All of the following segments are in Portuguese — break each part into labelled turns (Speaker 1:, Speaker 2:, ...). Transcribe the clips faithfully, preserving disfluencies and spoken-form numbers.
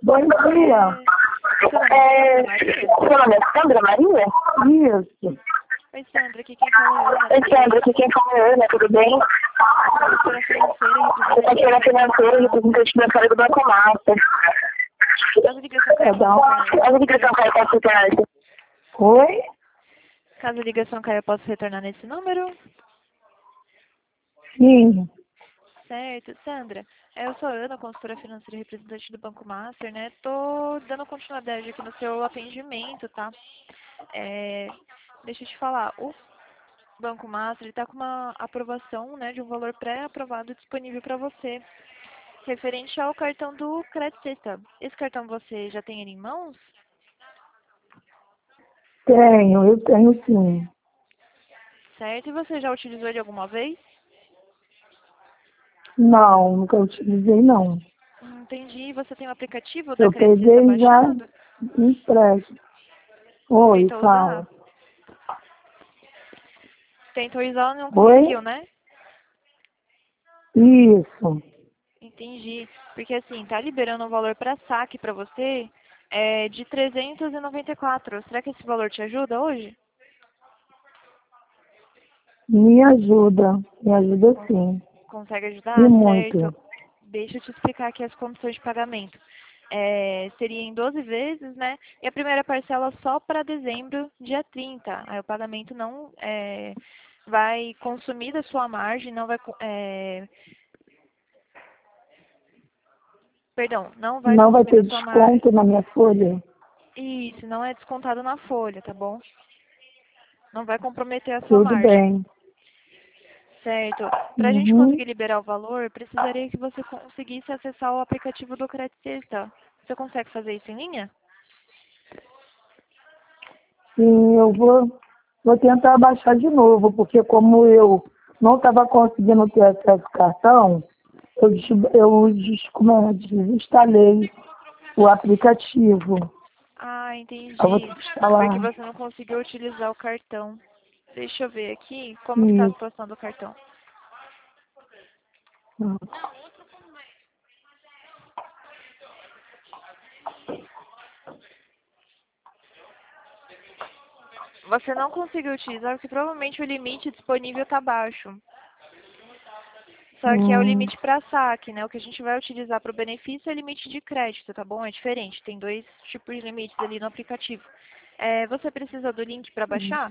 Speaker 1: Bom dia.
Speaker 2: É,
Speaker 1: Seu nome é Sandra Maria? Isso.
Speaker 2: Oi, Sandra, aqui quem fala é Ana.
Speaker 1: Oi, Sandra, aqui quem fala é Ana, tudo bem?
Speaker 2: Consultora financeira
Speaker 1: Eu sou a financeira, representante bancária do Banco Master.
Speaker 2: Caso a ligação caia,
Speaker 1: Perdão, a ligação caiu para a internet. Oi?
Speaker 2: Caso a ligação caia, eu posso retornar nesse número?
Speaker 1: Sim.
Speaker 2: Certo. Sandra, eu sou a Ana, consultora financeira representante do Banco Master, né? Tô dando continuidade aqui no seu atendimento, tá? É, deixa eu te falar, o Banco Master, ele tá com uma aprovação, né, de um valor pré-aprovado disponível para você, referente ao cartão do Credit System. Esse cartão você já tem ele em mãos?
Speaker 1: Tenho, eu tenho sim.
Speaker 2: Certo. E você já utilizou ele alguma vez?
Speaker 1: Não, nunca utilizei não.
Speaker 2: Hum, Entendi. Você tem o aplicativo da
Speaker 1: Eu
Speaker 2: Credit System
Speaker 1: peguei já
Speaker 2: baixado?
Speaker 1: empréstimo. Oi,
Speaker 2: Tentou usar?
Speaker 1: fala.
Speaker 2: Tentou usar e não
Speaker 1: Oi?
Speaker 2: conseguiu, né?
Speaker 1: Isso.
Speaker 2: Entendi. Porque assim, tá liberando um valor para saque para você é, de trezentos e noventa e quatro. Será que esse valor te ajuda hoje?
Speaker 1: Me ajuda. Me ajuda sim.
Speaker 2: Consegue
Speaker 1: E
Speaker 2: ajudar? Certo.
Speaker 1: muito.
Speaker 2: Deixa eu te explicar aqui as condições de pagamento. É, seria em doze vezes, né? E a primeira parcela só para dezembro, dia trinta. Aí o pagamento não é, vai consumir da sua margem, não vai, co- é, perdão, não vai
Speaker 1: Não vai
Speaker 2: consumir
Speaker 1: ter
Speaker 2: da sua margem.
Speaker 1: desconto na minha folha?
Speaker 2: Isso, não é descontado na folha, tá bom? Não vai comprometer a sua
Speaker 1: Tudo
Speaker 2: margem.
Speaker 1: bem.
Speaker 2: Certo. Para a gente
Speaker 1: Uhum.
Speaker 2: conseguir liberar o valor, precisaria que você conseguisse acessar o aplicativo do Credit System. Você consegue fazer isso em linha?
Speaker 1: Sim, eu vou, vou tentar baixar de novo, porque como eu não estava conseguindo ter acesso ao cartão, eu, des- eu des- como é, desinstalei o aplicativo.
Speaker 2: Ah,
Speaker 1: Eu vou
Speaker 2: entendi.
Speaker 1: ter que
Speaker 2: Porque
Speaker 1: instalar.
Speaker 2: você não conseguiu utilizar o cartão. Deixa eu ver aqui como está a
Speaker 1: Isso.
Speaker 2: situação do cartão. Você não conseguiu utilizar porque provavelmente o limite disponível está baixo. Só que é o
Speaker 1: Hum,
Speaker 2: limite para saque, né? O que a gente vai utilizar para o benefício é o limite de crédito, tá bom? É diferente. Tem dois tipos de limites ali no aplicativo. É, você precisa do link para baixar?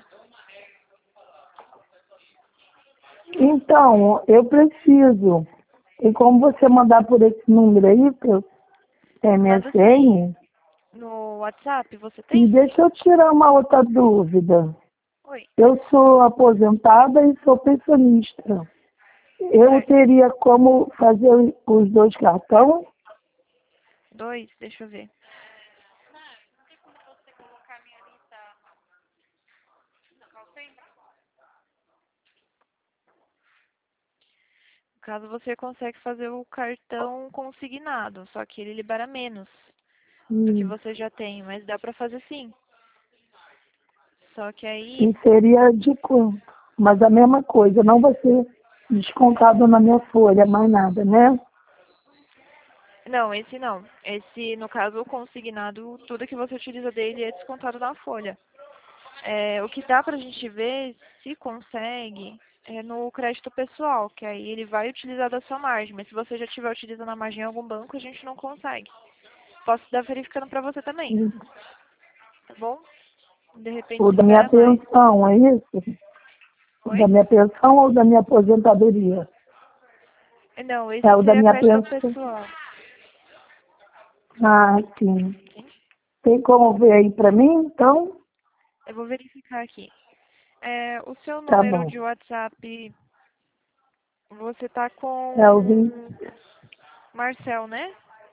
Speaker 1: Então, eu preciso. Tem como você mandar por esse número aí, pelo
Speaker 2: Manda sim.
Speaker 1: M S N?
Speaker 2: No WhatsApp, você
Speaker 1: E
Speaker 2: tem?
Speaker 1: deixa eu tirar uma outra dúvida.
Speaker 2: Oi.
Speaker 1: Eu sou aposentada e sou pensionista. Eu
Speaker 2: Certo.
Speaker 1: teria como fazer os dois cartões?
Speaker 2: Dois, deixa eu ver. No caso, você consegue fazer o cartão consignado, só que ele libera menos do que
Speaker 1: Hum.
Speaker 2: você já tem, mas dá pra fazer sim. Só que aí,
Speaker 1: E seria de quanto? Mas a mesma coisa, não vai ser descontado na minha folha, mais nada, né?
Speaker 2: não, esse não. Esse, no caso, o consignado, tudo que você utiliza dele é descontado na folha. É, o que dá pra gente ver se consegue é no crédito pessoal, que aí ele vai utilizar da sua margem, mas se você já estiver utilizando a margem em algum banco, a gente não consegue. Posso estar verificando pra você também,
Speaker 1: Hum.
Speaker 2: tá bom? De repente
Speaker 1: O
Speaker 2: se
Speaker 1: da minha
Speaker 2: libera mais.
Speaker 1: pensão, é isso? O da
Speaker 2: Oi?
Speaker 1: minha pensão ou da minha aposentadoria?
Speaker 2: Não, esse
Speaker 1: É o da
Speaker 2: seria
Speaker 1: minha
Speaker 2: crédito
Speaker 1: pensão.
Speaker 2: pessoal.
Speaker 1: Ah, sim.
Speaker 2: Sim?
Speaker 1: Tem como ver aí pra mim, então?
Speaker 2: Eu vou verificar aqui. É, o seu
Speaker 1: Tá
Speaker 2: número
Speaker 1: bom.
Speaker 2: de WhatsApp, você tá
Speaker 1: É o vinte.
Speaker 2: com Marcel, né?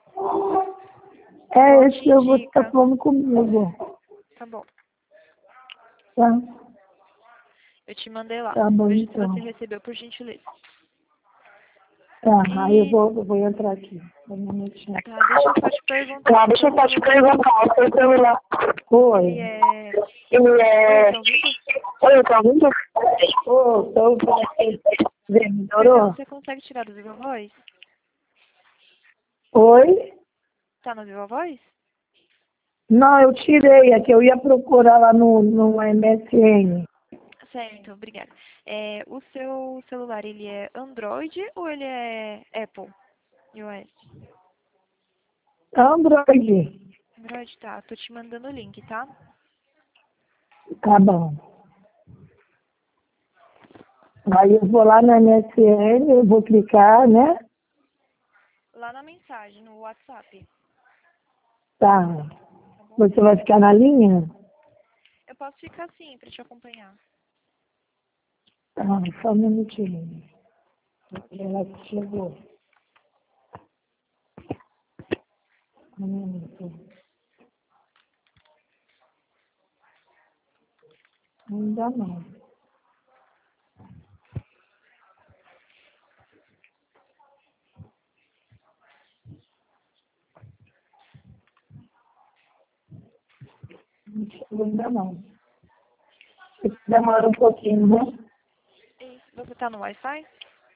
Speaker 1: É
Speaker 2: Qual
Speaker 1: esse
Speaker 2: te
Speaker 1: que eu vou estar
Speaker 2: indica?
Speaker 1: falando comigo.
Speaker 2: Tá bom.
Speaker 1: Tá?
Speaker 2: Eu te mandei lá.
Speaker 1: Tá bom,
Speaker 2: Veja se você
Speaker 1: então.
Speaker 2: recebeu, por gentileza.
Speaker 1: Tá, aí eu
Speaker 2: E,
Speaker 1: vou, eu vou entrar aqui. Dá um minutinho.
Speaker 2: tá, deixa eu só te perguntar,
Speaker 1: Tá,
Speaker 2: o
Speaker 1: deixa
Speaker 2: seu
Speaker 1: eu só te
Speaker 2: celular,
Speaker 1: perguntar, o seu celular.
Speaker 2: ele
Speaker 1: Oi.
Speaker 2: é...
Speaker 1: Ele
Speaker 2: Oi,
Speaker 1: é...
Speaker 2: tá ouvindo?
Speaker 1: Oi, tá ouvindo? Ô, tá ouvindo?
Speaker 2: Perdão,
Speaker 1: Melhorou?
Speaker 2: você consegue tirar do Viva Voz?
Speaker 1: Oi?
Speaker 2: Tá no Viva Voz?
Speaker 1: Não, eu tirei, é que eu ia procurar lá no, no M S N.
Speaker 2: Certo, obrigada. É, o seu celular, ele é Android ou ele é Apple? iOS?
Speaker 1: Android.
Speaker 2: Android, tá. Tô te mandando o link, tá?
Speaker 1: Tá bom. Aí eu vou lá no M S N, eu vou clicar, né?
Speaker 2: Lá na mensagem, no WhatsApp.
Speaker 1: Tá.
Speaker 2: Tá bom?
Speaker 1: Você vai ficar na linha?
Speaker 2: Eu posso ficar assim, pra te acompanhar.
Speaker 1: Tá, só um minutinho. Ela chegou. Um minuto. Ainda não. Não chegou ainda não. Demora um pouquinho, né?
Speaker 2: Isso. Você tá no Wi-Fi?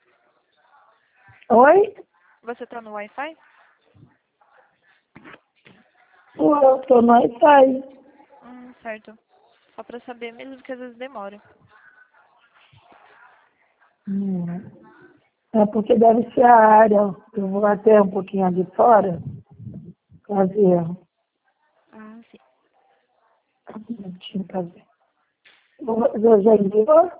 Speaker 1: Oi?
Speaker 2: Você tá no Wi-Fi?
Speaker 1: Eu tô no Wi-Fi.
Speaker 2: Hum, certo. Só pra saber mesmo que às vezes demora.
Speaker 1: Hum. É porque deve ser a área. Eu vou até um pouquinho ali fora pra ver.
Speaker 2: Ah, sim.
Speaker 1: Um minutinho pra ver. Você já enviou?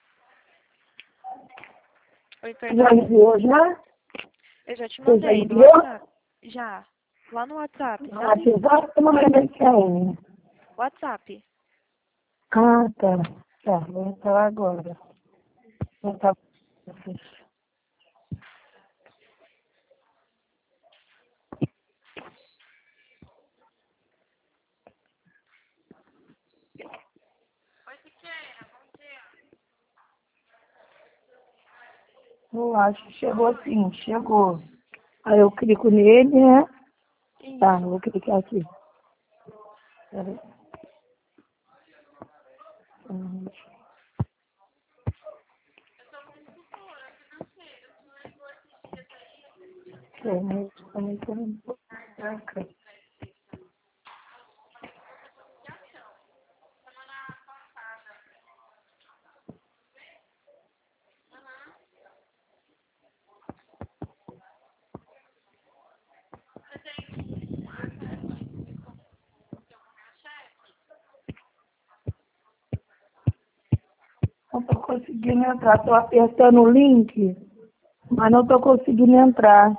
Speaker 2: Oi,
Speaker 1: Já
Speaker 2: perdão?
Speaker 1: enviou já?
Speaker 2: Eu já te
Speaker 1: Você já
Speaker 2: mandei no
Speaker 1: enviou?
Speaker 2: WhatsApp. Já. Lá no WhatsApp,
Speaker 1: No
Speaker 2: sabe?
Speaker 1: WhatsApp ou no M S N?
Speaker 2: WhatsApp.
Speaker 1: Ah, tá. Tá, vou entrar agora. Vou entrar. Eu acho que chegou sim, chegou. Aí eu clico nele, né? Tá,
Speaker 2: Isso.
Speaker 1: vou clicar aqui. Peraí. Hum, internet também tá um pouco fraca. Não tô conseguindo entrar. Tô apertando o link, mas não tô conseguindo entrar.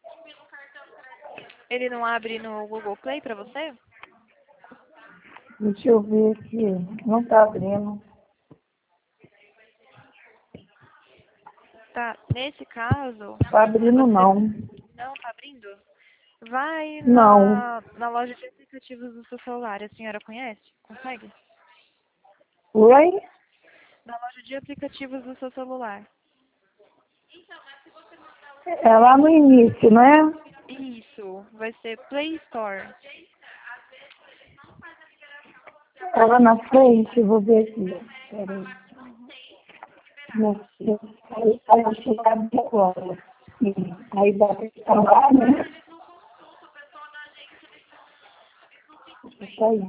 Speaker 2: Ele não abre no Google Play pra você?
Speaker 1: Deixa eu ver aqui. Não tá abrindo.
Speaker 2: Tá. Nesse caso,
Speaker 1: Tá abrindo
Speaker 2: você
Speaker 1: não.
Speaker 2: não tá abrindo? Vai
Speaker 1: Não.
Speaker 2: na, na loja de aplicativos do seu celular. A senhora conhece? Consegue?
Speaker 1: Oi?
Speaker 2: Na loja de aplicativos do seu celular.
Speaker 1: É lá no início, né?
Speaker 2: Isso. Vai ser Play Store.
Speaker 1: É lá na frente, vou ver aqui. Peraí. Não sei. Aí, aí eu chego agora. Sim. Aí dá pra ficar lá, né? Deixa aí.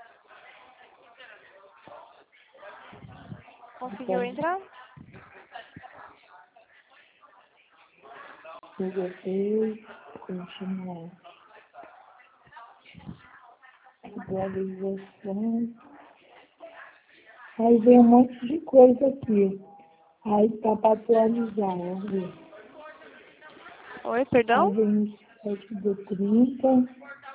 Speaker 2: Conseguiu
Speaker 1: Então,
Speaker 2: entrar?
Speaker 1: depois, continuar. Visualização. Aí vem um monte de coisa aqui. Aí tá para atualizar, ó.
Speaker 2: Oi,
Speaker 1: Aí
Speaker 2: perdão?
Speaker 1: vem o sete do trinta.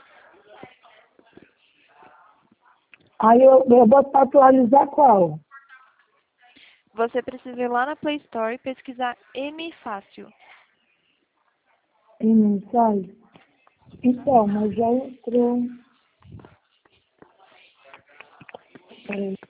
Speaker 1: Aí eu, eu boto para atualizar qual?
Speaker 2: Você precisa ir lá na Play Store e pesquisar M Fácil.
Speaker 1: Em mensagem? Então, mas já entrou. Peraí.